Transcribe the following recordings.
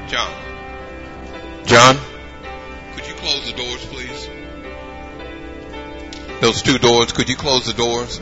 John. John, could you close the doors, please? Those two doors, could you close the doors?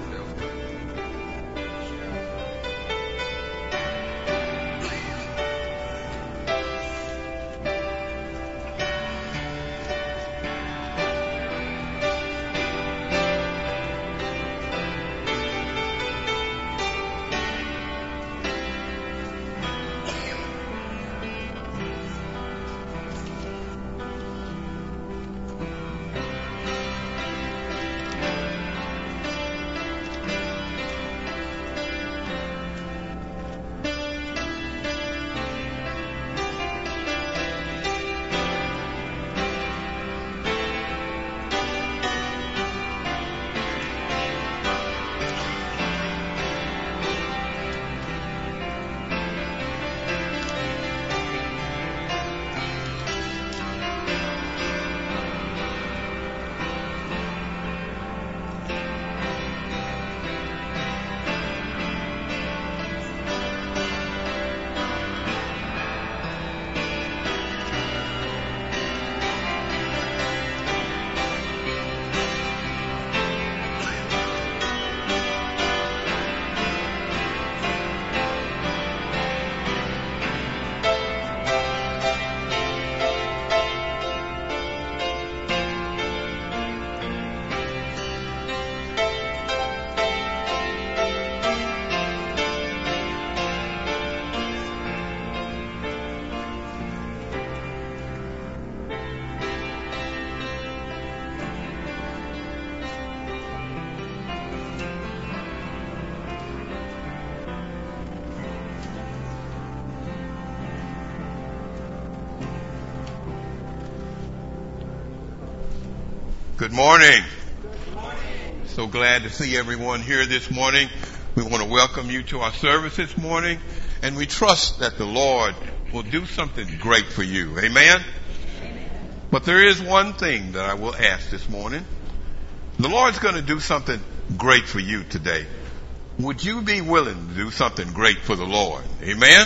Good morning. Good morning. So glad to see everyone here this morning. We want to welcome you to our service this morning, and we trust that the Lord will do something great for you. Amen? Amen. But there is one thing that I will ask this morning. The Lord's going to do something great for you today. Would you be willing to do something great for the Lord? Amen?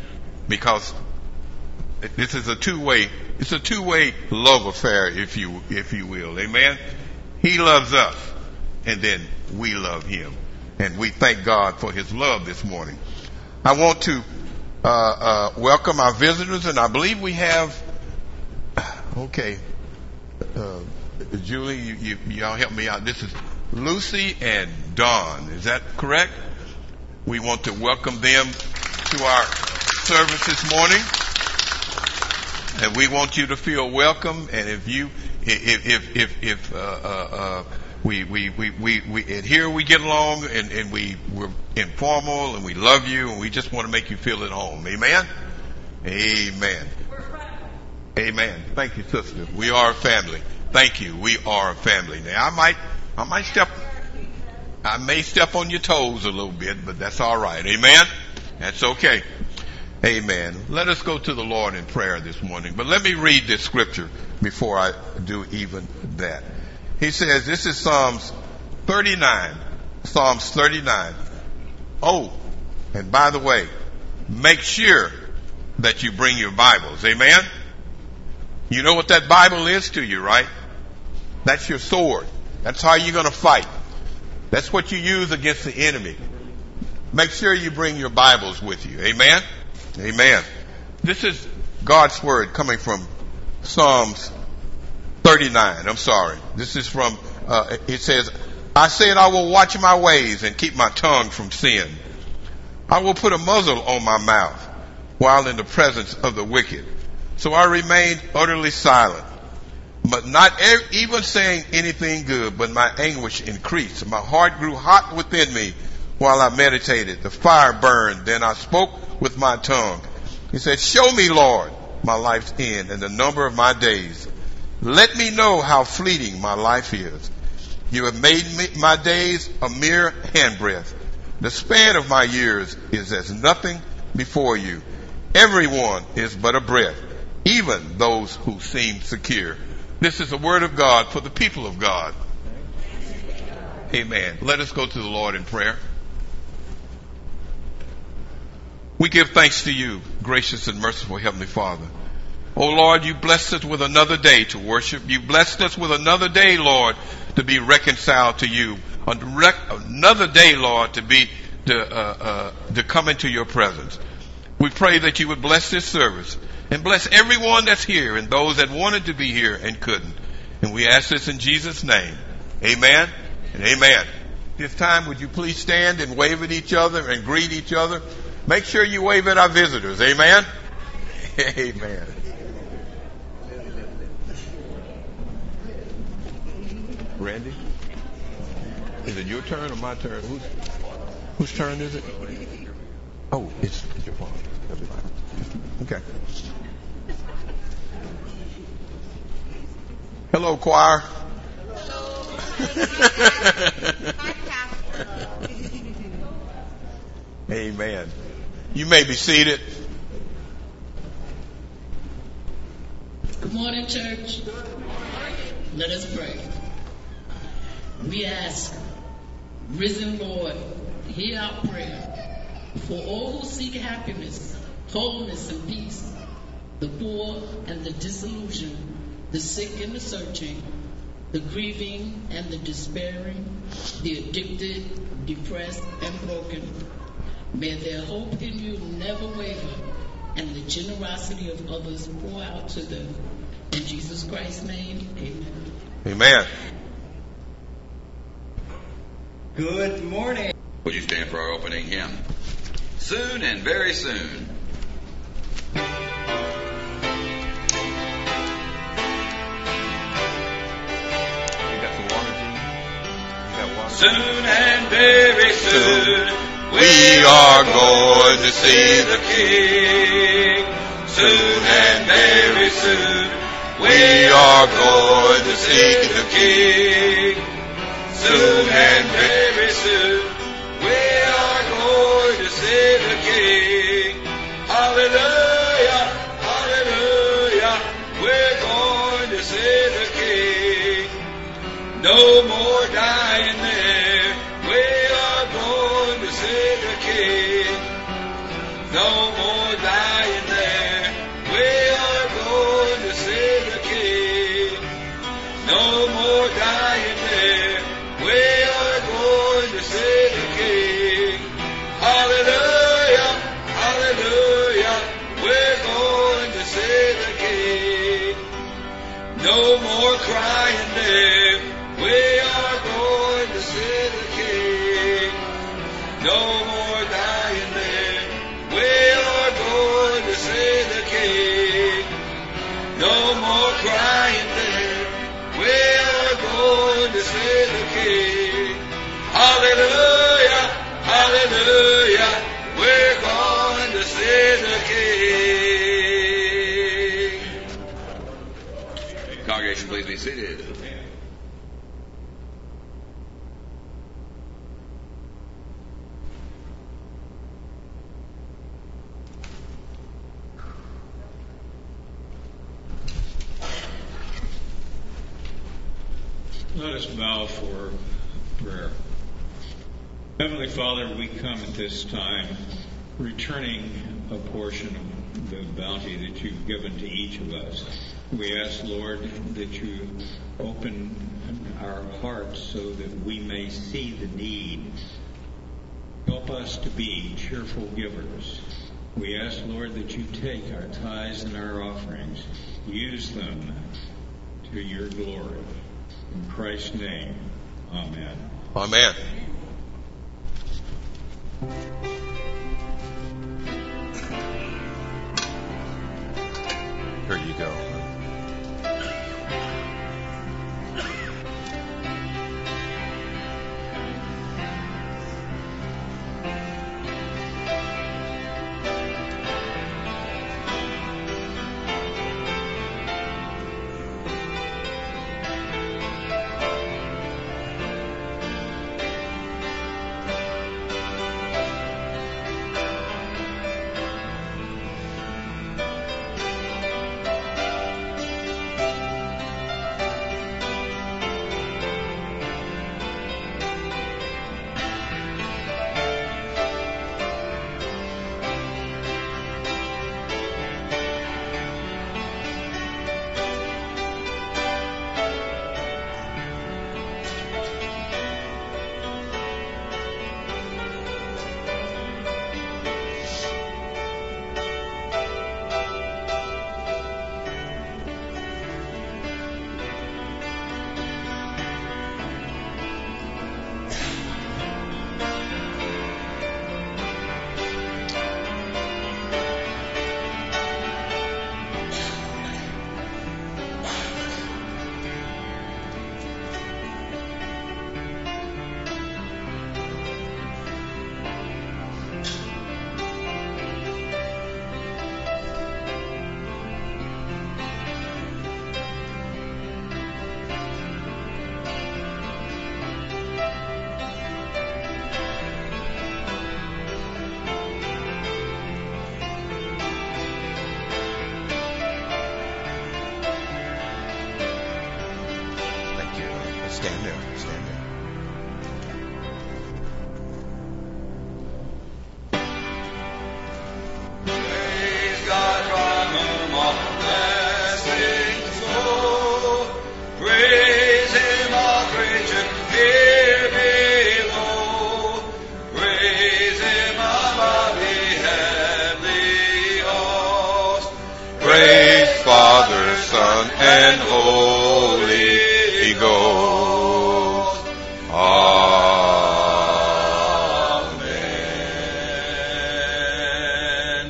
Because this is a two-way love affair, if you will. Amen? He loves us, and then we love him. And we thank God for his love this morning. I want to welcome our visitors, and I believe we have, Julie, y'all help me out. This is Lucy and Dawn. Is that correct? We want to welcome them to our service this morning. And we want you to feel welcome. And if and here we get along and we're informal and we love you and we just want to make you feel at home. Amen? Amen. Amen. Thank you, sister. We are a family. Thank you. We are a family. Now I may step on your toes a little bit, but that's all right. Amen? That's okay. Amen. Let us go to the Lord in prayer this morning. But let me read this scripture before I do even that. He says, this is Psalms 39. Psalms 39. Oh, and by the way, make sure that you bring your Bibles. Amen? You know what that Bible is to you, right? That's your sword. That's how you're going to fight. That's what you use against the enemy. Make sure you bring your Bibles with you. Amen? Amen. This is God's word coming from Psalms 39. I'm sorry. This is from, it says, I said I will watch my ways and keep my tongue from sin. I will put a muzzle on my mouth while in the presence of the wicked. So I remained utterly silent, but not even saying anything good, but my anguish increased. My heart grew hot within me while I meditated. The fire burned. Then I spoke with my tongue. He said, show me, Lord, my life's end and the number of my days. Let me know how fleeting my life is. You have made my days a mere handbreadth. The span of my years is as nothing before you. Everyone is but a breath, even those who seem secure. This is the word of God for the people of God. Amen. Let us go to the Lord in prayer. We give thanks to you, gracious and merciful Heavenly Father. Oh Lord, you blessed us with another day to worship. You blessed us with another day, Lord, to be reconciled to you. Another day, Lord, to come into your presence. We pray that you would bless this service and bless everyone that's here and those that wanted to be here and couldn't. And we ask this in Jesus' name. Amen and amen. This time, would you please stand and wave at each other and greet each other? Make sure you wave at our visitors. Amen? Amen. Randy? Is it your turn or my turn? Whose turn is it? Oh, it's your fault. Okay. Hello, choir. Amen. You may be seated. Good morning, church. Let us pray. We ask, risen Lord, hear our prayer for all who seek happiness, wholeness, and peace, the poor and the disillusioned, the sick and the searching, the grieving and the despairing, the addicted, depressed, and broken. May their hope in you never waver, and the generosity of others pour out to them. In Jesus Christ's name, amen. Amen. Good morning. Would you stand for our opening hymn? Soon and very soon. Soon and very soon, we are going to see the King. Soon and very soon, we are going to see the King. Soon and very soon, we are going to see the King. Hallelujah, hallelujah, we're going to see the King. No more dying there, we are going to see the King. No more dying there, we are going to see the King. No more dying there, we are going to see the King. Hallelujah, hallelujah, we're going to see the King. No more crying there, we are going to see the King. No more dying there, we are going to see the King. No more crying there, we are going to see the King. Hallelujah, hallelujah, we're going to see the King. Congregation, please be seated. Let us bow for prayer. Heavenly Father, we come at this time returning a portion of the bounty that you've given to each of us. We ask, Lord, that you open our hearts so that we may see the need. Help us to be cheerful givers. We ask, Lord, that you take our tithes and our offerings, use them to your glory. In Christ's name, amen. Amen. Here you go. Stand there. Stand there. Praise God from whom all blessings flow. Praise Him, all creatures here below. Praise Him above the heavenly host. Praise Father, Son, and Holy Ghost. Amen.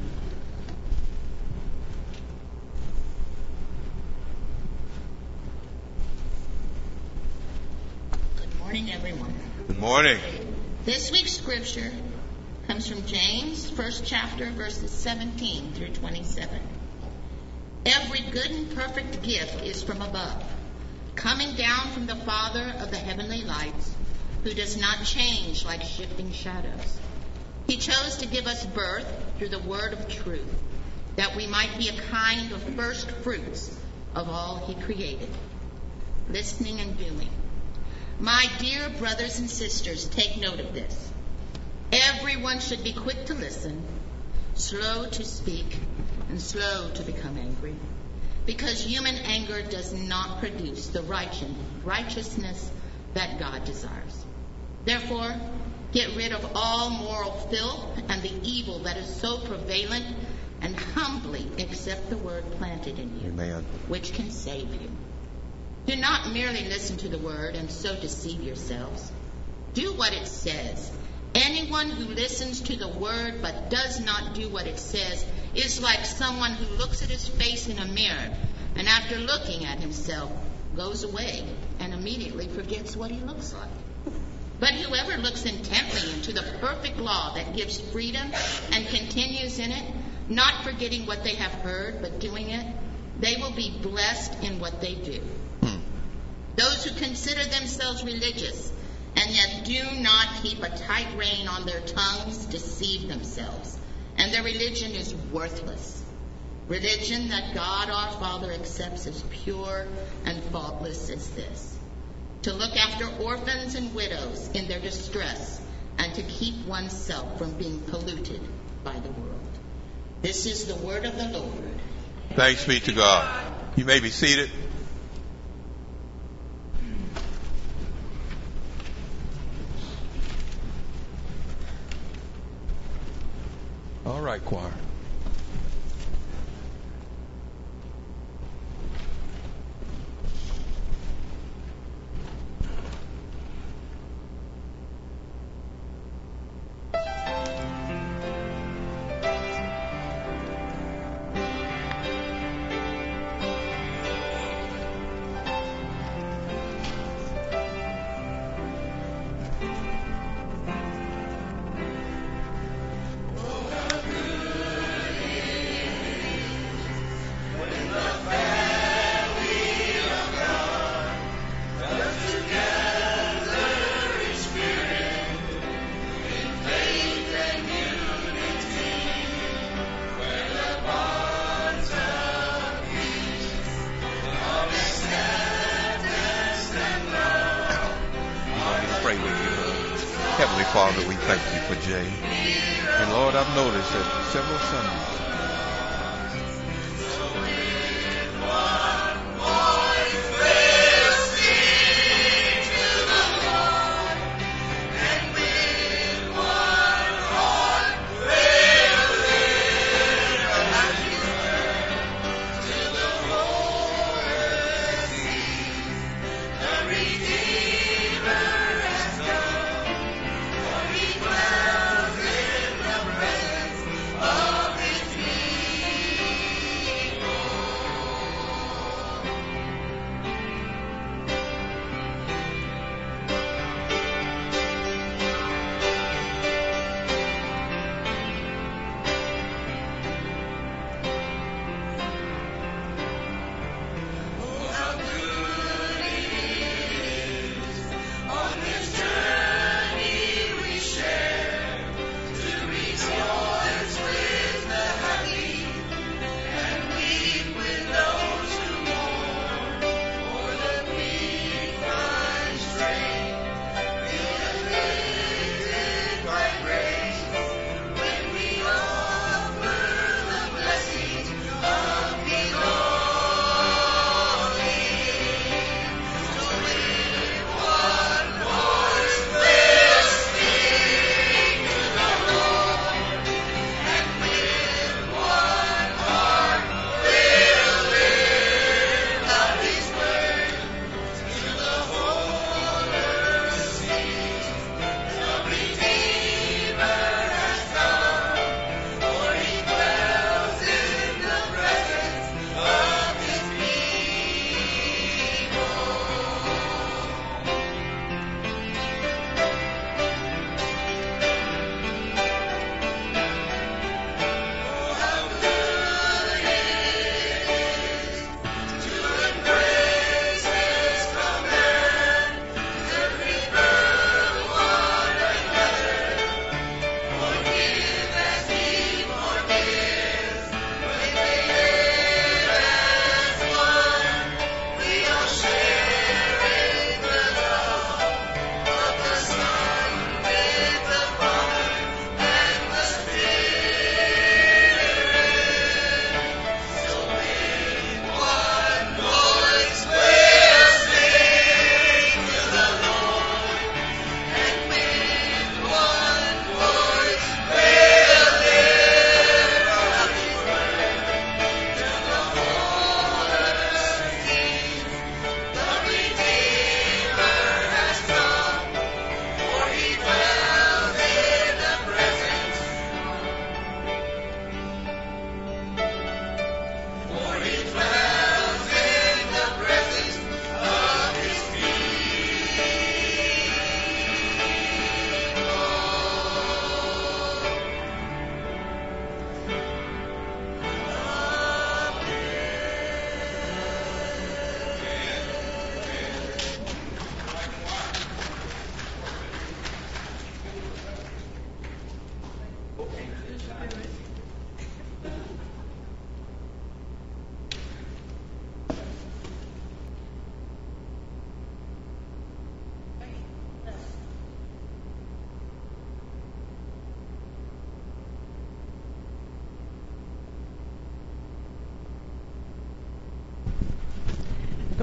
Good morning, everyone. Good morning. This week's scripture comes from James, 1st chapter, verses 17 through 27. Every good and perfect gift is from above, coming down from the Father of the heavenly lights, who does not change like shifting shadows. He chose to give us birth through the word of truth, that we might be a kind of first fruits of all He created. Listening and doing. My dear brothers and sisters, take note of this. Everyone should be quick to listen, slow to speak, and slow to become angry, because human anger does not produce the righteousness that God desires. Therefore, get rid of all moral filth and the evil that is so prevalent, and humbly accept the word planted in you, Amen. which can save you. Do not merely listen to the word and so deceive yourselves. Do what it says. Anyone who listens to the word but does not do what it says is like someone who looks at his face in a mirror and after looking at himself goes away and immediately forgets what he looks like. But whoever looks intently into the perfect law that gives freedom and continues in it, not forgetting what they have heard but doing it, they will be blessed in what they do. Those who consider themselves religious and yet do not keep a tight rein on their tongues deceive themselves, and their religion is worthless. Religion that God our Father accepts as pure and faultless is this: to look after orphans and widows in their distress, and to keep oneself from being polluted by the world. This is the word of the Lord. Thanks be to God. You may be seated. All right, choir. Heavenly Father, we thank you for Jay. And Lord, I've noticed that several Sundays,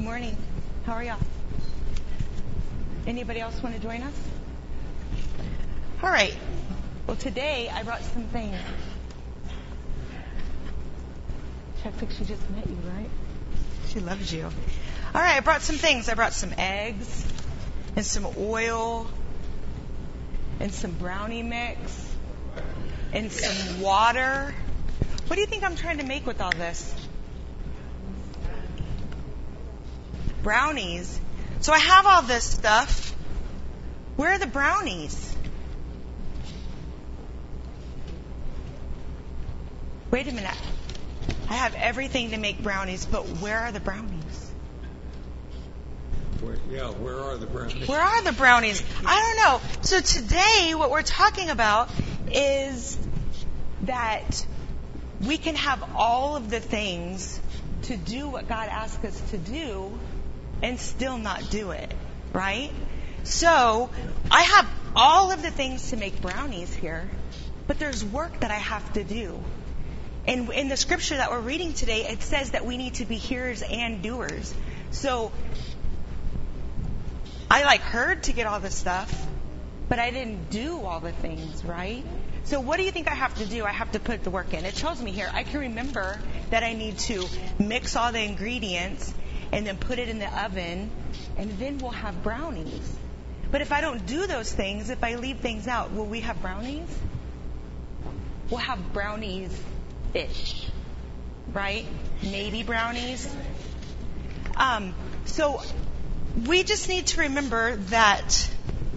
Good morning. How are y'all? Anybody else want to join us? All right. Well, today I brought some things. Chuck thinks she just met you, right? She loves you. All right, I brought some things. I brought some eggs and some oil and some brownie mix and some water. What do you think I'm trying to make with all this? Brownies. So I have all this stuff. Where are the brownies? Wait a minute. I have everything to make brownies, but where are the brownies? Where are the brownies? Where are the brownies? I don't know. So today, what we're talking about is that we can have all of the things to do what God asks us to do and still not do it, right? So I have all of the things to make brownies here, but there's work that I have to do. And in the scripture that we're reading today, it says that we need to be hearers and doers. So I heard to get all the stuff, but I didn't do all the things, right? So what do you think I have to do? I have to put the work in. It tells me here, I can remember that I need to mix all the ingredients and then put it in the oven, and then we'll have brownies. But if I don't do those things, if I leave things out, will we have brownies? We'll have brownies-ish, right? Maybe brownies. So we just need to remember that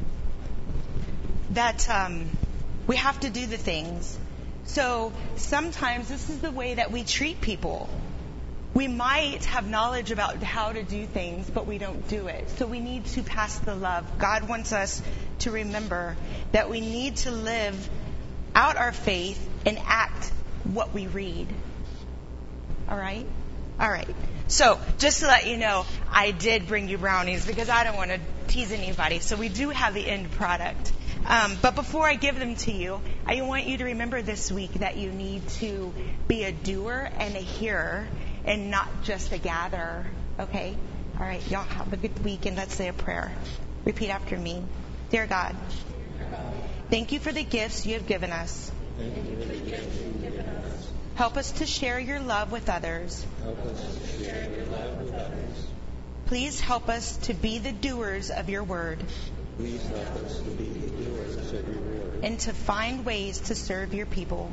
we have to do the things. So sometimes this is the way that we treat people. We might have knowledge about how to do things, but we don't do it. So we need to pass the love. God wants us to remember that we need to live out our faith and act what we read. All right? All right. So just to let you know, I did bring you brownies because I don't want to tease anybody. So we do have the end product. But before I give them to you, I want you to remember this week that you need to be a doer and a hearer and not just a gatherer. Okay? All right. Y'all have a good week, and let's say a prayer. Repeat after me. Dear God, thank you for the gifts you have given us. Help us to share your love with others. Please help us to be the doers of your word. And to find ways to serve your people.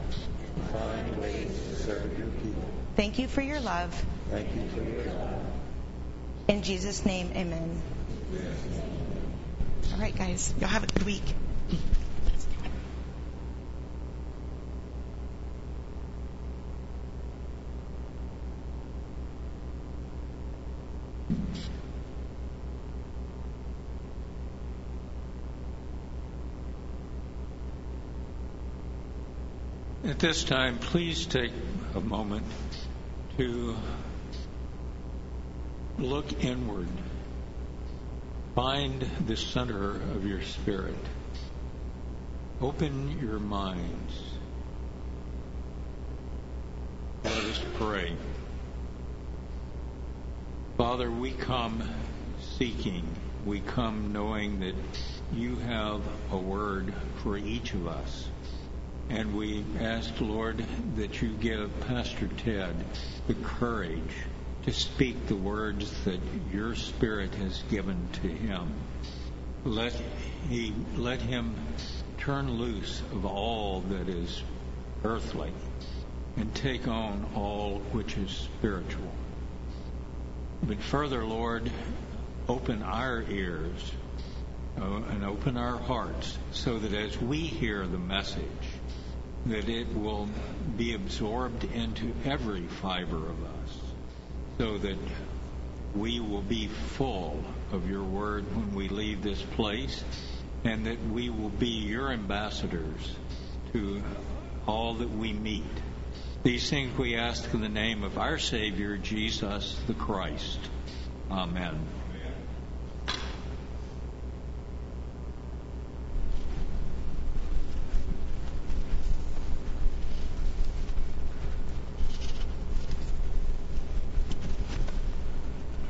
Thank you for your love. In Jesus' name, amen. All right, guys. Y'all have a good week. At this time, please take a moment to look inward. Find the center of your spirit. Open your minds. Let us pray. Father, we come seeking. We come knowing that you have a word for each of us. And we ask, Lord, that you give Pastor Ted the courage to speak the words that your Spirit has given to him. Let him turn loose of all that is earthly and take on all which is spiritual. But further, Lord, open our ears and open our hearts so that as we hear the message, that it will be absorbed into every fiber of us, so that we will be full of your word when we leave this place, and that we will be your ambassadors to all that we meet. These things we ask in the name of our Savior, Jesus the Christ. Amen.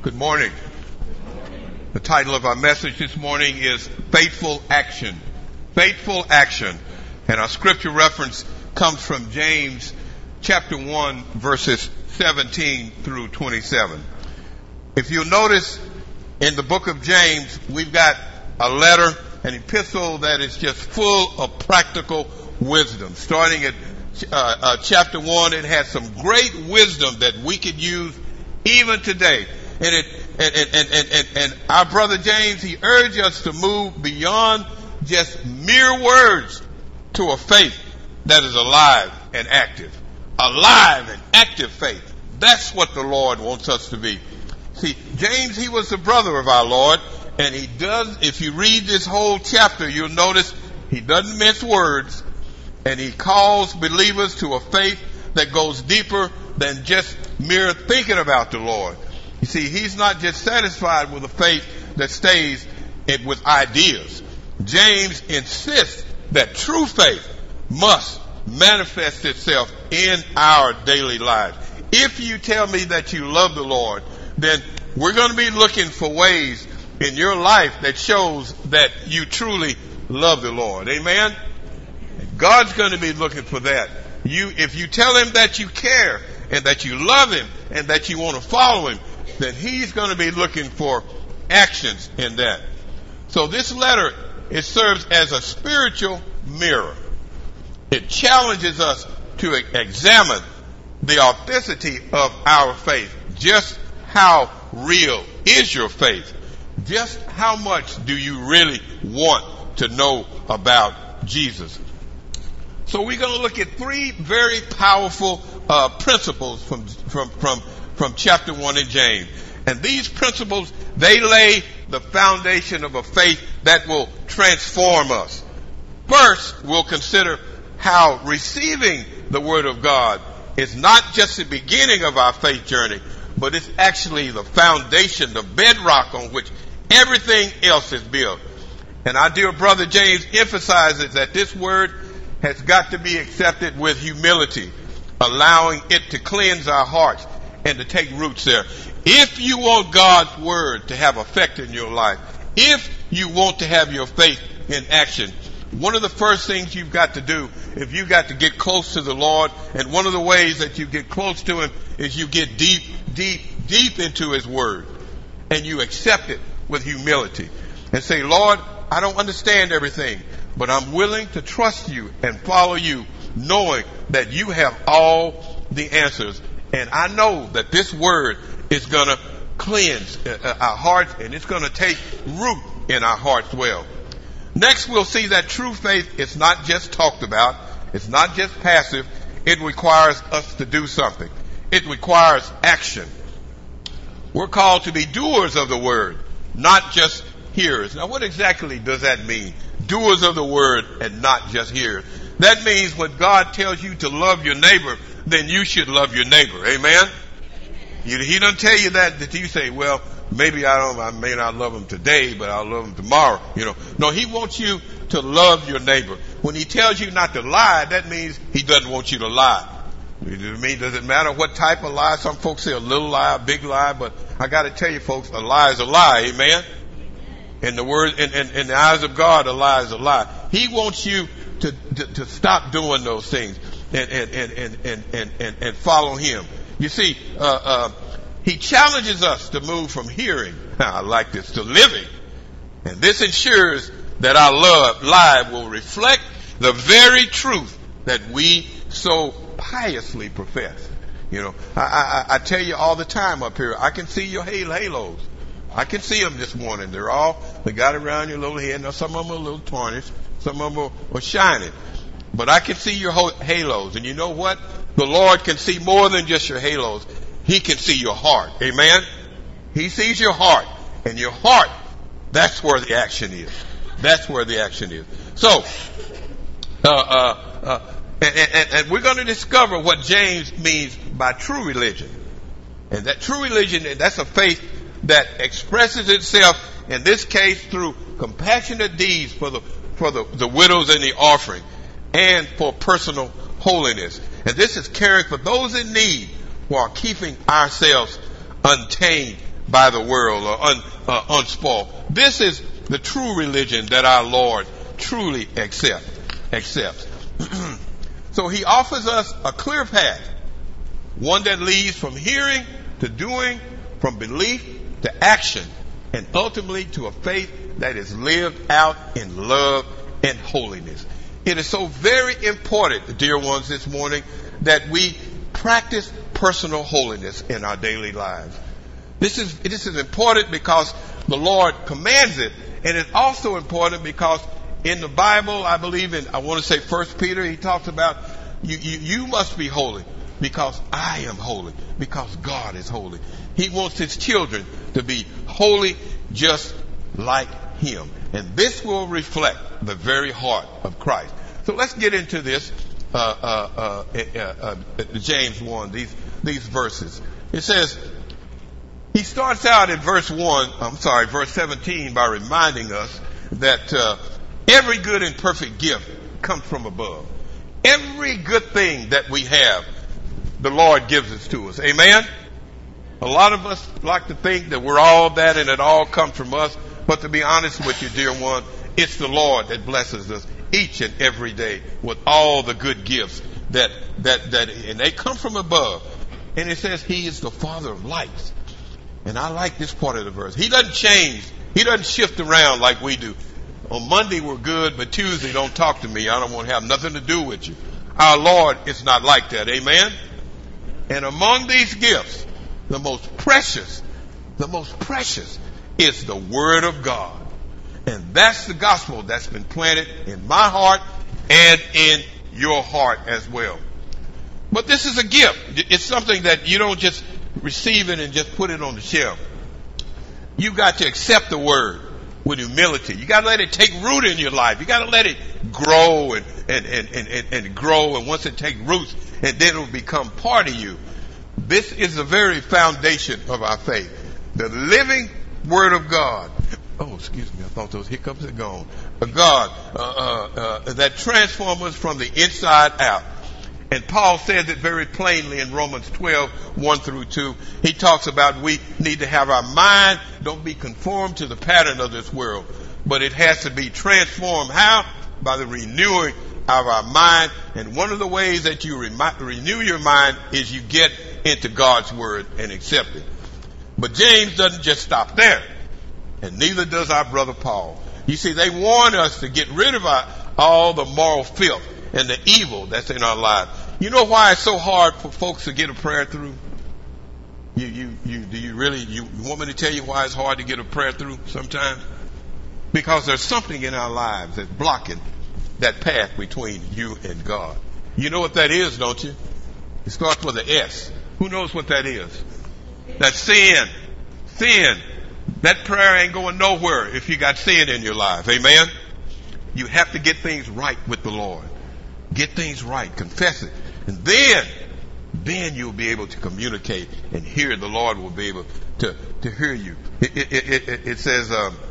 Good morning. The title of our message this morning is Faithful Action. Faithful Action. And our scripture reference comes from James chapter 1 verses 17 through 27. If you'll notice in the book of James, we've got a letter, an epistle that is just full of practical wisdom. Starting at chapter 1, it has some great wisdom that we could use even today. And our brother James, he urged us to move beyond just mere words to a faith that is alive and active. Alive and active faith. That's what the Lord wants us to be. See, James, he was the brother of our Lord, and he does, if you read this whole chapter, you'll notice he doesn't mince words, and he calls believers to a faith that goes deeper than just mere thinking about the Lord. You see, he's not just satisfied with a faith that stays with ideas. James insists that true faith must manifest itself in our daily lives. If you tell me that you love the Lord, then we're going to be looking for ways in your life that shows that you truly love the Lord. Amen? God's going to be looking for that. If you tell him that you care and that you love him and that you want to follow him, then he's going to be looking for actions in that. So this letter, it serves as a spiritual mirror. It challenges us to examine the authenticity of our faith. Just how real is your faith? Just how much do you really want to know about Jesus? So we're going to look at three very powerful principles from chapter 1 in James. And these principles, they lay the foundation of a faith that will transform us. First, we'll consider how receiving the Word of God is not just the beginning of our faith journey, but it's actually the foundation, the bedrock on which everything else is built. And our dear brother James emphasizes that this Word has got to be accepted with humility, allowing it to cleanse our hearts and to take roots there. If you want God's Word to have effect in your life, if you want to have your faith in action, one of the first things you've got to do is you've got to get close to the Lord. And one of the ways that you get close to him is you get deep into his Word. And you accept it with humility. And say, Lord, I don't understand everything, but I'm willing to trust you and follow you, knowing that you have all the answers. And I know that this Word is going to cleanse our hearts, and it's going to take root in our hearts well. Next, we'll see that true faith is not just talked about. It's not just passive. It requires us to do something. It requires action. We're called to be doers of the Word, not just hearers. Now, what exactly does that mean? Doers of the Word and not just hearers. That means when God tells you to love your neighbor, then you should love your neighbor. Amen? He doesn't tell you that you say, well, maybe I may not love him today, but I'll love him tomorrow. No, he wants you to love your neighbor. When he tells you not to lie, that means he doesn't want you to lie. Does it matter what type of lie? Some folks say a little lie, a big lie, but I got to tell you, folks, a lie is a lie. Amen. In the eyes of God, a lie is a lie. He wants you to stop doing those things and follow him. You see, he challenges us to move from hearing, I like this, to living. And this ensures that our life will reflect the very truth that we so piously profess. I tell you all the time up here, I can see your halos. I can see them this morning. They got around your little head. Now, some of them are a little tarnished. Some of them are shining. But I can see your halos. And you know what? The Lord can see more than just your halos. He can see your heart. Amen? He sees your heart. And your heart, that's where the action is. That's where the action is. So, and we're going to discover what James means by true religion. And that true religion, that's a faith that expresses itself, in this case, through compassionate deeds for the widows and the offering, and for personal holiness. And this is caring for those in need while keeping ourselves untainted by the world or unspoiled. This is the true religion that our Lord truly accepts. So he offers us a clear path, one that leads from hearing to doing, from belief to action, and ultimately to a faith that is lived out in love and holiness. It is so very important, dear ones, this morning that we practice personal holiness in our daily lives. This is important because the Lord commands it, and it's also important because in the Bible, I believe I want to say 1 Peter, he talks about you must be holy because I am holy, because God is holy. He wants his children to be holy just like him. And this will reflect the very heart of Christ. So let's get into this, James 1, these verses. It says, he starts out in verse 17 by reminding us that every good and perfect gift comes from above. Every good thing that we have, the Lord gives it to us. Amen? A lot of us like to think that we're all that and it all comes from us. But to be honest with you, dear one, it's the Lord that blesses us each and every day with all the good gifts that and they come from above. And it says he is the Father of lights. And I like this part of the verse. He doesn't change. He doesn't shift around like we do. On Monday we're good, but Tuesday don't talk to me. I don't want to have nothing to do with you. Our Lord is not like that. Amen? And among these gifts, the most precious is the Word of God. And that's the gospel that's been planted in my heart and in your heart as well. But this is a gift. It's something that you don't just receive it and just put it on the shelf. You got to accept the Word with humility. You got to let it take root in your life. You got to let it grow and grow. And once it takes roots, and then it will become part of you. This is the very foundation of our faith. The living Word of God. Oh, excuse me. I thought those hiccups had gone. God that transforms us from the inside out. And Paul says it very plainly in Romans 12, 1 through 2. He talks about we need to have our mind, don't be conformed to the pattern of this world, but it has to be transformed. How? By the renewing of our mind. And one of the ways that you renew your mind is you get into God's Word and accept it. But James doesn't just stop there. And neither does our brother Paul. You see, they warn us to get rid of all the moral filth and the evil that's in our lives. You know why it's so hard for folks to get a prayer through? Do you want me to tell you why it's hard to get a prayer through sometimes? Because there's something in our lives that's blocking that path between you and God. You know what that is, don't you? It starts with an S. Who knows what that is? That's sin. Sin. That prayer ain't going nowhere if you got sin in your life. Amen? You have to get things right with the Lord. Get things right. Confess it. And then you'll be able to communicate and hear. The Lord will be able to hear you. It says,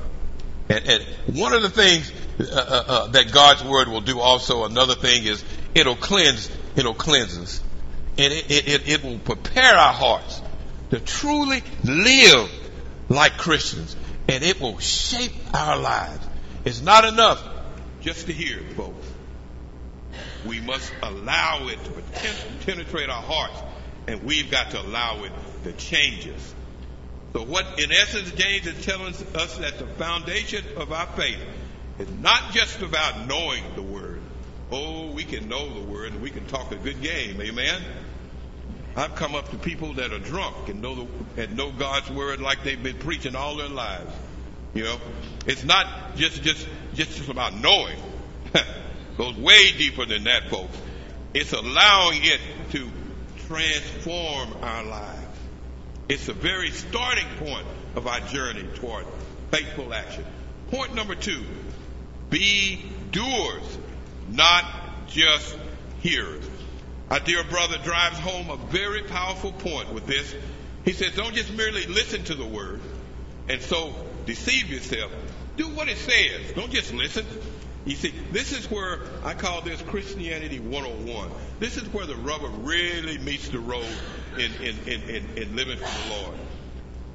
and one of the things that God's Word will do also, another thing is it'll cleanse us. And it will prepare our hearts to truly live like Christians. And it will shape our lives. It's not enough just to hear it, folks. We must allow it to penetrate our hearts. And we've got to allow it to change us. So what, in essence, James is telling us that the foundation of our faith is not just about knowing the Word. Oh, we can know the Word and we can talk a good game. Amen? I've come up to people that are drunk and know God's Word like they've been preaching all their lives. You know, it's not just about knowing. It goes way deeper than that, folks. It's allowing it to transform our lives. It's the very starting point of our journey toward faithful action. Point number 2, be doers, not just hearers. Our dear brother drives home a very powerful point with this. He says, don't just merely listen to the Word and so deceive yourself. Do what it says. Don't just listen. You see, this is where I call this Christianity 101. This is where the rubber really meets the road in living for the Lord.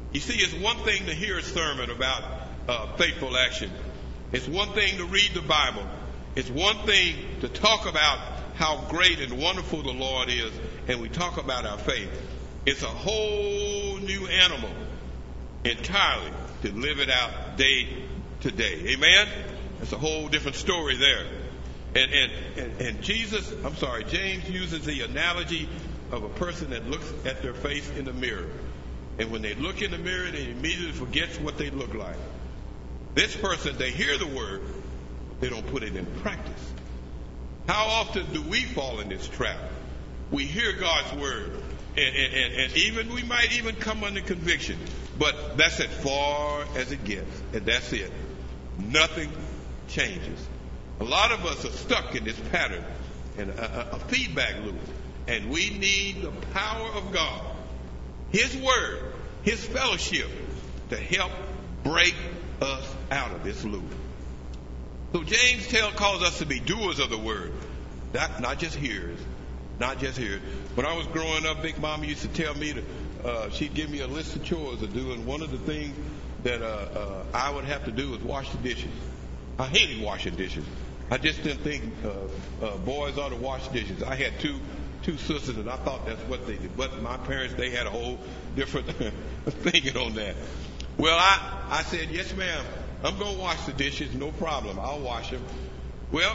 You see, it's one thing to hear a sermon about faithful action. It's one thing to read the Bible. It's one thing to talk about how great and wonderful the Lord is, and we talk about our faith. It's a whole new animal entirely to live it out day to day. Amen? It's a whole different story there. And James uses the analogy of a person that looks at their face in the mirror. And when they look in the mirror, they immediately forget what they look like. This person, they hear the word, they don't put it in practice. How often do we fall in this trap? We hear God's word, and even we might even come under conviction, but that's as far as it gets, and that's it. Nothing changes. A lot of us are stuck in this pattern and a feedback loop, and we need the power of God, His word, His fellowship to help break us out of this loop. So James calls us to be doers of the word, not just hearers. Not just hearers. When I was growing up, Big Mama used to tell me she'd give me a list of chores to do, and one of the things that I would have to do was wash the dishes. I hated washing dishes. I just didn't think boys ought to wash dishes. I had two sisters, and I thought that's what they did. But my parents, they had a whole different thinking on that. Well, I said, yes, ma'am, I'm going to wash the dishes, no problem. I'll wash them. Well,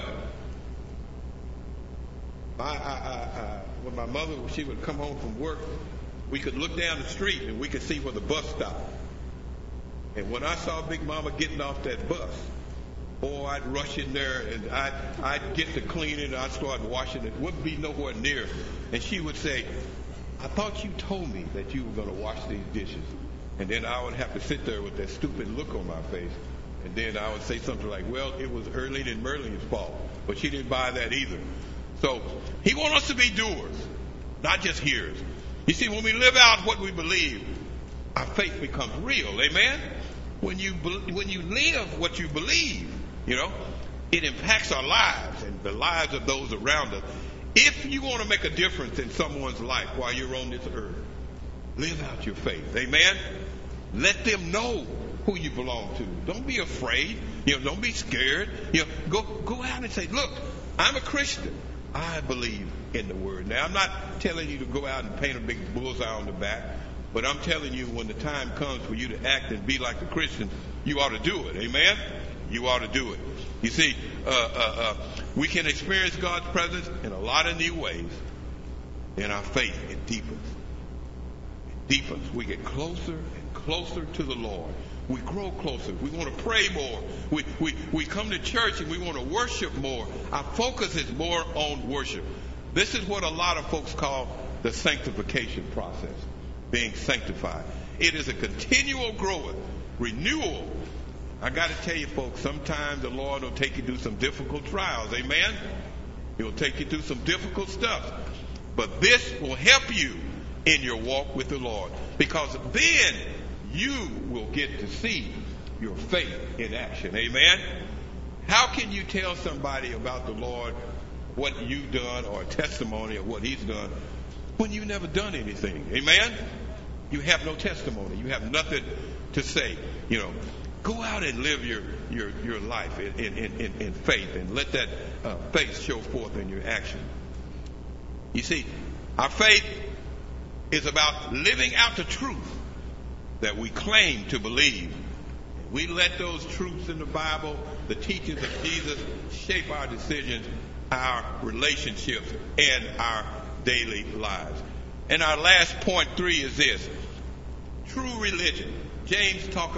when my mother, she would come home from work, we could look down the street and we could see where the bus stopped. And when I saw Big Mama getting off that bus, boy, I'd rush in there and I'd get to cleaning and I'd start washing it. Wouldn't be nowhere near. And she would say, I thought you told me that you were going to wash these dishes. And then I would have to sit there with that stupid look on my face. And then I would say something like, well, it was Erling and Merlin's fault. But she didn't buy that either. So he wants us to be doers, not just hearers. You see, when we live out what we believe, our faith becomes real. Amen? When you live what you believe, it impacts our lives and the lives of those around us. If you want to make a difference in someone's life while you're on this earth, live out your faith. Amen? Let them know who you belong to. Don't be afraid. Don't be scared. Go out and say, look, I'm a Christian. I believe in the word. Now, I'm not telling you to go out and paint a big bullseye on the back, but I'm telling you when the time comes for you to act and be like a Christian, you ought to do it. Amen? You ought to do it. You see, we can experience God's presence in a lot of new ways. In our faith, it deepens. It deepens. We get closer and closer to the Lord. We grow closer. We want to pray more. We come to church and we want to worship more. Our focus is more on worship. This is what a lot of folks call the sanctification process, being sanctified. It is a continual growth, renewal. I got to tell you, folks, sometimes the Lord will take you through some difficult trials. Amen? He'll take you through some difficult stuff. But this will help you in your walk with the Lord, because then you will get to see your faith in action. Amen? How can you tell somebody about the Lord what you've done or a testimony of what He's done when you've never done anything? Amen? You have no testimony. You have nothing to say. Go out and live your life in faith, and let that faith show forth in your action. You see, our faith is about living out the truth that we claim to believe. We let those truths in the Bible, the teachings of Jesus, shape our decisions, our relationships, and our daily lives. And our last point 3 is this: true religion. James talks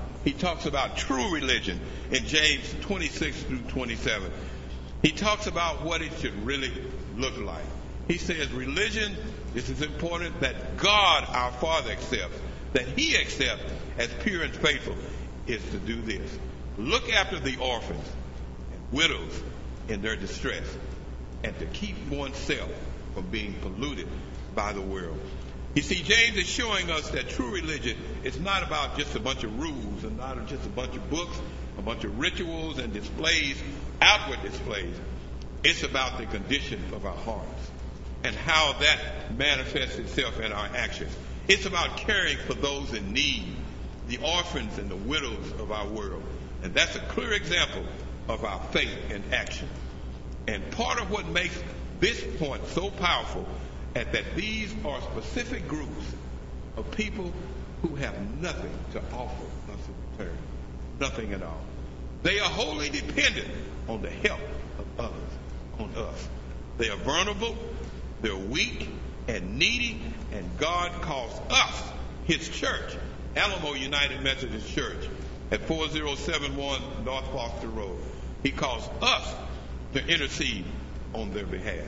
about true religion in James 26 through 27. He talks about what it should really look like. He says religion, this is important, that God our Father accepts, that He accepts as pure and faithful, is to do this: look after the orphans and widows in their distress, and to keep oneself from being polluted by the world. You see, James is showing us that true religion is not about just a bunch of rules and not just a bunch of books, a bunch of rituals and displays, outward displays. It's about the condition of our hearts and how that manifests itself in our actions. It's about caring for those in need, the orphans and the widows of our world. And that's a clear example of our faith in action. And part of what makes this point so powerful is that these are specific groups of people who have nothing to offer us in return. Nothing at all. They are wholly dependent on the help of others, on us. They are vulnerable, they're weak and needy, and God calls us, His church, Alamo United Methodist Church, at 4071 North Foster Road. He calls us to intercede on their behalf.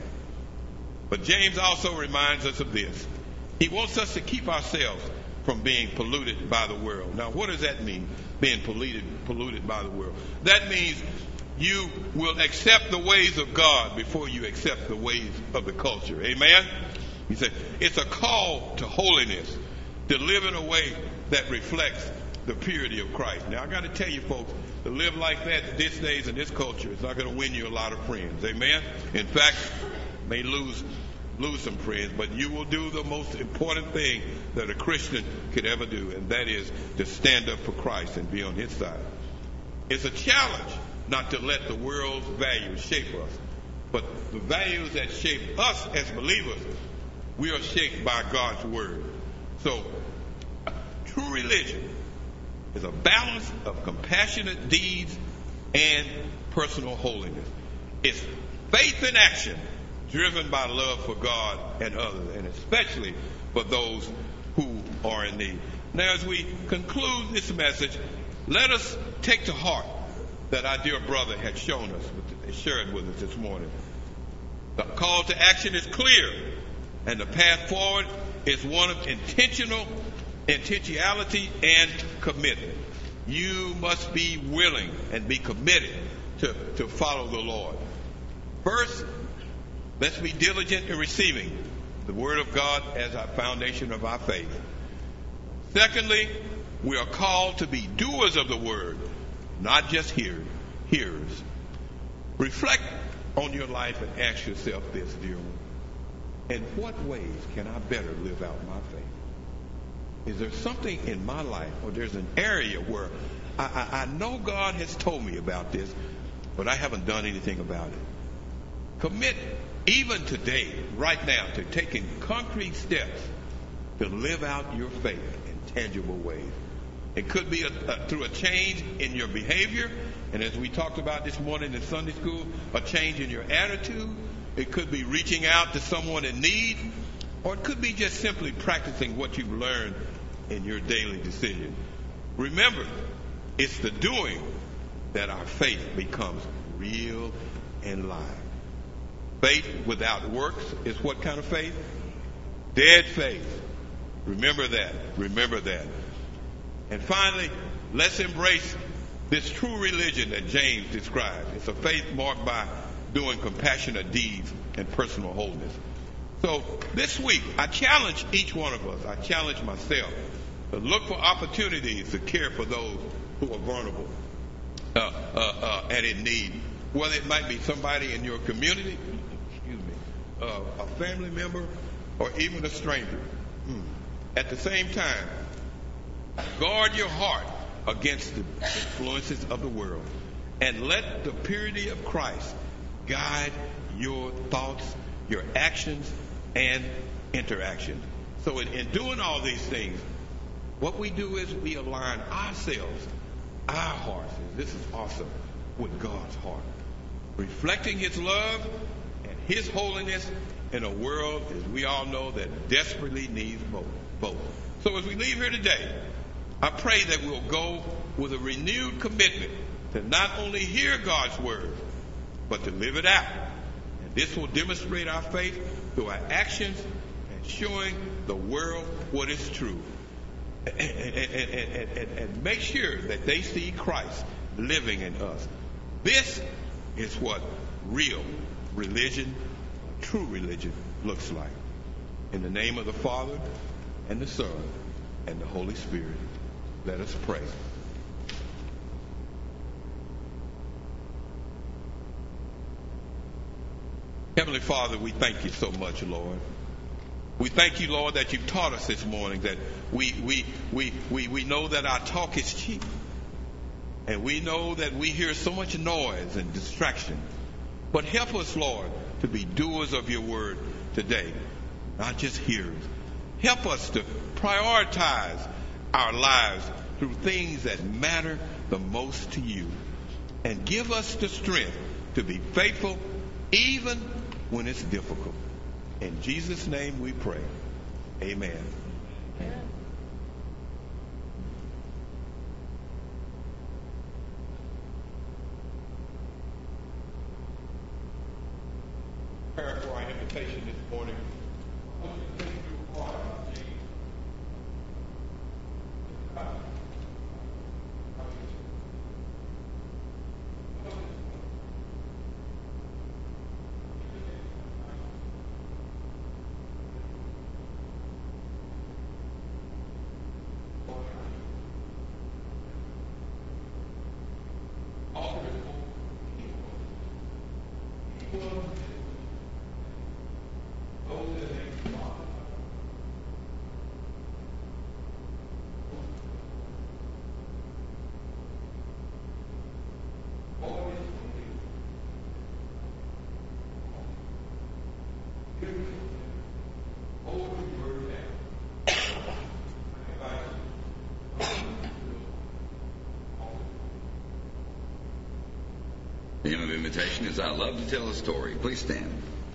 But James also reminds us of this. He wants us to keep ourselves from being polluted by the world. Now, what does that mean, being polluted by the world? That means you will accept the ways of God before you accept the ways of the culture. Amen? He said, it's a call to holiness, to live in a way that reflects the purity of Christ. Now, I got to tell you, folks, to live like that these days in this culture is not going to win you a lot of friends. Amen? In fact, may lose some friends, but you will do the most important thing that a Christian could ever do, and that is to stand up for Christ and be on His side. It's a challenge not to let the world's values shape us, but the values that shape us as believers, we are shaped by God's Word. So, true religion is a balance of compassionate deeds and personal holiness. It's faith in action, driven by love for God and others, and especially for those who are in need. Now, as we conclude this message, let us take to heart that our dear brother had shown us, shared with us this morning. The call to action is clear, and the path forward is one of intentionality and commitment. You must be willing and be committed to follow the Lord. First, let's be diligent in receiving the Word of God as our foundation of our faith. Secondly, we are called to be doers of the Word, not just hearers. Reflect on your life and ask yourself this, dear one. In what ways can I better live out my faith? Is there something in my life, or there's an area where I know God has told me about this, but I haven't done anything about it? Commit even today, right now, to taking concrete steps to live out your faith in tangible ways. It could be through a change in your behavior, and as we talked about this morning in Sunday school, a change in your attitude. It could be reaching out to someone in need, or it could be just simply practicing what you've learned in your daily decision. Remember, it's the doing that our faith becomes real and live. Faith without works is what kind of faith? Dead faith. Remember that. Remember that. And finally, let's embrace this true religion that James described. It's a faith marked by doing compassionate deeds and personal holiness. So this week, I challenge each one of us, I challenge myself to look for opportunities to care for those who are vulnerable and in need. Whether it might be somebody in your community, a family member, or even a stranger. At the same time, guard your heart against the influences of the world, and let the purity of Christ guide your thoughts, your actions, and interactions. So in doing all these things, what we do is we align ourselves, our hearts, and this is awesome, with God's heart, reflecting His love and His holiness in a world, as we all know, that desperately needs both. So as we leave here today, I pray that we'll go with a renewed commitment to not only hear God's word, but to live it out. And this will demonstrate our faith through our actions and showing the world what is true. And make sure that they see Christ living in us. This is what real religion, true religion, looks like. In the name of the Father, and the Son, and the Holy Spirit, let us pray. Heavenly Father, we thank you so much, Lord. We thank you, Lord, that you've taught us this morning that we know that our talk is cheap. And we know that we hear so much noise and distraction. But help us, Lord, to be doers of your word today, not just hearers. Help us to prioritize our lives through things that matter the most to you. And give us the strength to be faithful even when it's difficult. In Jesus' name we pray. Amen. Prayer for our invitation this morning. The hymn of invitation is I Love to Tell a Story. Please stand.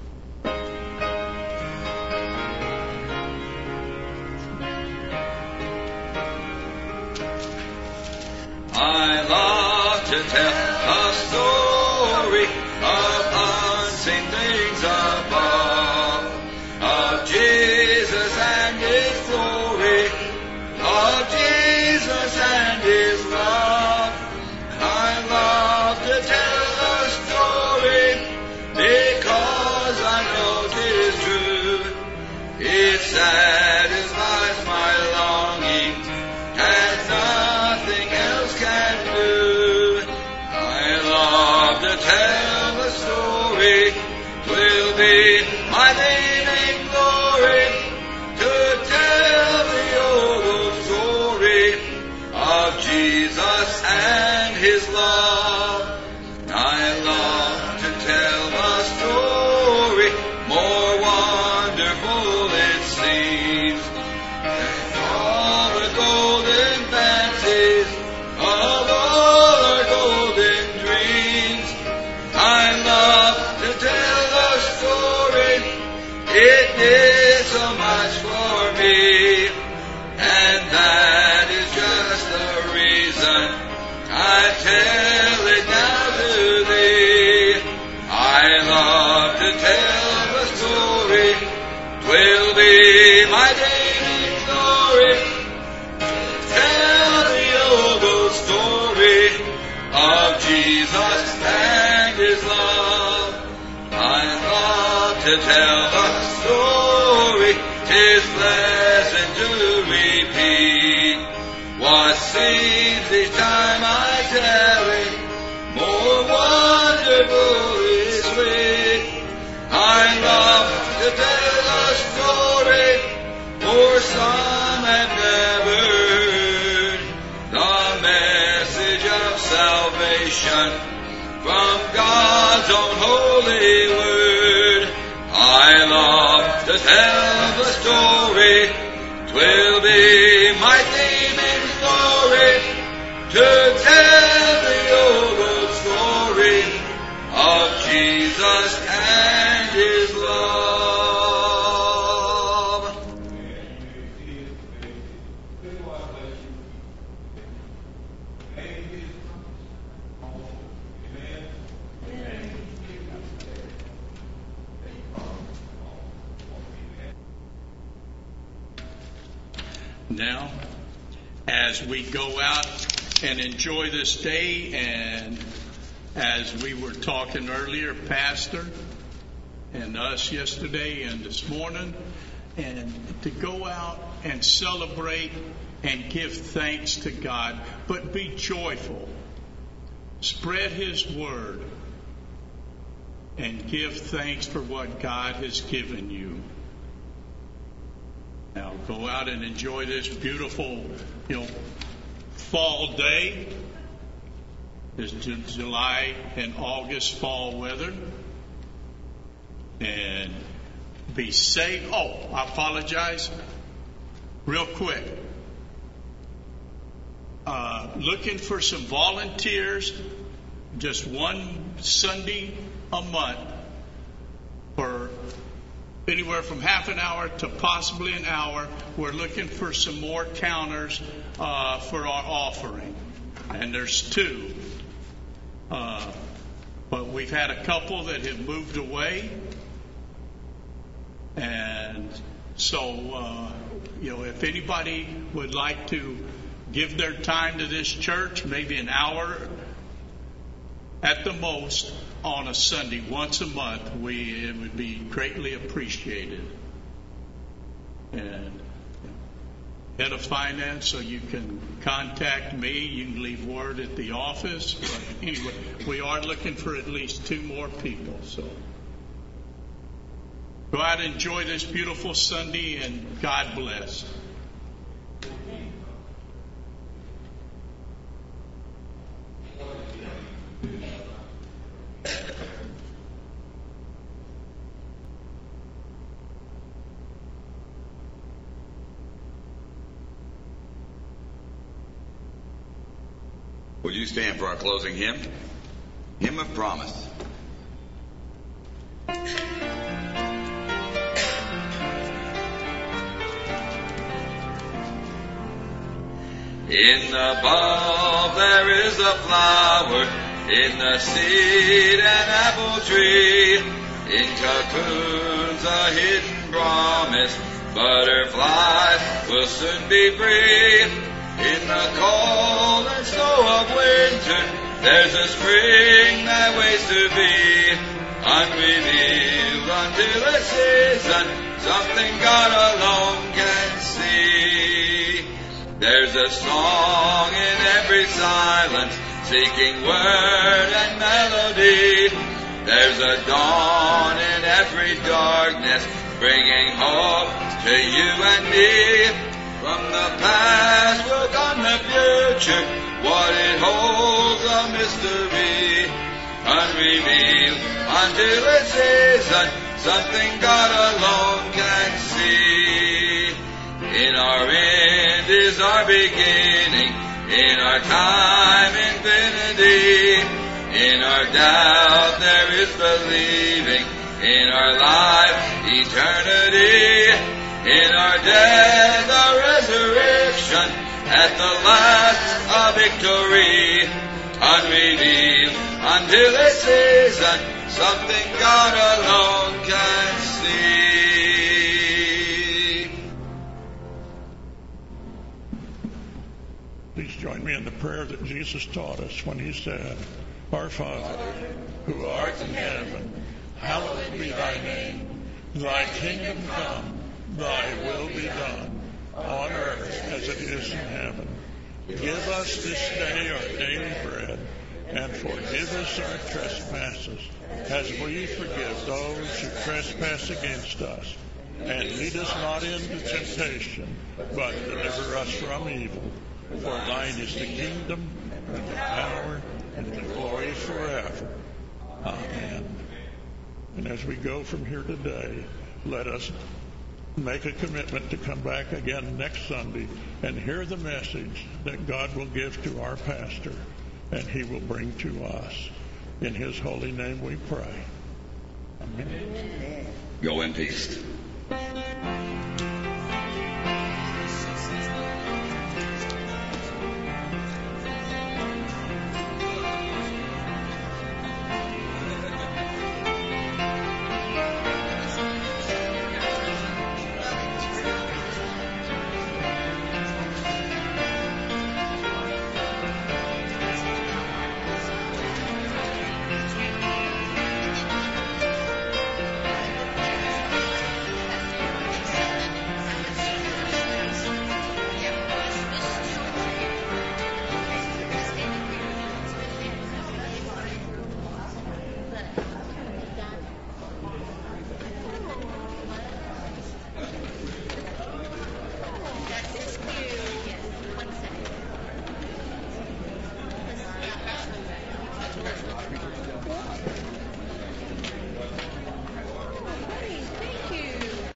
I love to tell a story of unseen things above, of Jesus and His glory, of Jesus and His love. I love to tell a story because I know 'tis true. It satisfies my longing as nothing else can do. I love to tell a story, 'twill be my main glory, to tell the old story of Jesus and His love. I love to tell a story more wonderful it seems than all the golden fancies of all our golden dreams. I love to tell a story, it did so much for me, and that is just the reason I tell it now to thee. I love to tell a story, 'twill be my daily glory, tell the old story of Jesus and His love. I love to tell a story, 'tis pleasant to repeat what seems each time I tell it more wonderfully sweet. I love to tell a story, for some have never heard the message of salvation from God's own holy word. I love to tell the story, 'twill be my theme in glory, to tell the old story of Jesus and His love. Now, as we go out and enjoy this day, and as we were talking earlier, Pastor and us yesterday and this morning, and to go out and celebrate and give thanks to God, but be joyful. Spread His word and give thanks for what God has given you. Now go out and enjoy this beautiful, fall day. This July and August fall weather. And be safe. Oh, I apologize. Real quick. Looking for some volunteers, just one Sunday a month for anywhere from half an hour to possibly an hour. We're looking for some more counters for our offering. And there's 2. But we've had a couple that have moved away. And so, if anybody would like to give their time to this church, maybe an hour at the most on a Sunday, once a month, it would be greatly appreciated. And head of finance, so you can contact me. You can leave word at the office. But anyway, we are looking for at least 2 more people. So go out and enjoy this beautiful Sunday, and God bless. Would you stand for our closing hymn? Hymn of Promise. In the bulb there is a flower, in the seed an apple tree, in cocoons a hidden promise, butterflies will soon be free. In the cold and snow of winter, there's a spring that waits to be unrevealed until a season, something God alone can see. There's a song in every silence, seeking word and melody. There's a dawn in every darkness, bringing hope to you and me. From the past will come the future, what it holds a mystery, unrevealed until it's season, something God alone can see. In our end is our beginning, in our time infinity. In our doubt there is believing, in our life eternity. In our death a resurrection, at the last a victory, unrevealed until it's season, something God alone can see. Please join me in the prayer that Jesus taught us when he said, Our Father, who art in heaven, hallowed be thy name. Thy kingdom come, thy will be done, on earth as it is in heaven. Give us this day our daily bread, and forgive us our trespasses, as we forgive those who trespass against us. And lead us not into temptation, but deliver us from evil. For thine is the kingdom, and the power, and the glory forever. Amen. And as we go from here today, let us make a commitment to come back again next Sunday and hear the message that God will give to our pastor and he will bring to us. In his holy name we pray. Amen. Go in peace.